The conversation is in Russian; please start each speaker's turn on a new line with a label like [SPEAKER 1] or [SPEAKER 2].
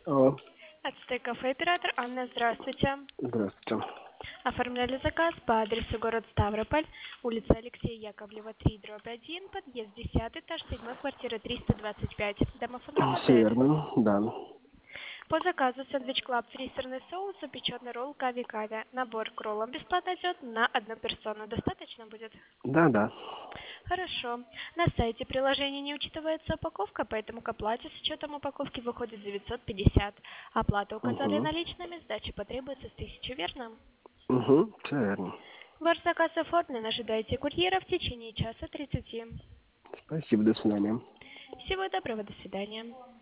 [SPEAKER 1] Алло,
[SPEAKER 2] Ацтек кафе оператор Анна, здравствуйте.
[SPEAKER 1] здравствуйте.
[SPEAKER 2] Оформляли заказ по адресу город Ставрополь, улица Алексея Яковлева, 3/1, подъезд 10, этаж 7, квартира 325. Домофон
[SPEAKER 1] Все
[SPEAKER 2] работает.
[SPEAKER 1] верно, да.
[SPEAKER 2] По заказу сэндвич клаб, фри сырный соус, запеченный ролл, кави-кави. Набор к роллам бесплатно идет на одну персону. Достаточно будет?
[SPEAKER 1] Да, да.
[SPEAKER 2] Хорошо. На сайте приложения не учитывается упаковка, поэтому к оплате с учетом упаковки выходит 950. Оплату указали
[SPEAKER 1] Угу.
[SPEAKER 2] наличными, сдачи потребуется с 1000, верно?
[SPEAKER 1] Угу, все верно.
[SPEAKER 2] Ваш заказ оформлен, ожидайте курьера в течение часа 30.
[SPEAKER 1] Спасибо, до свидания.
[SPEAKER 2] Всего доброго, до свидания.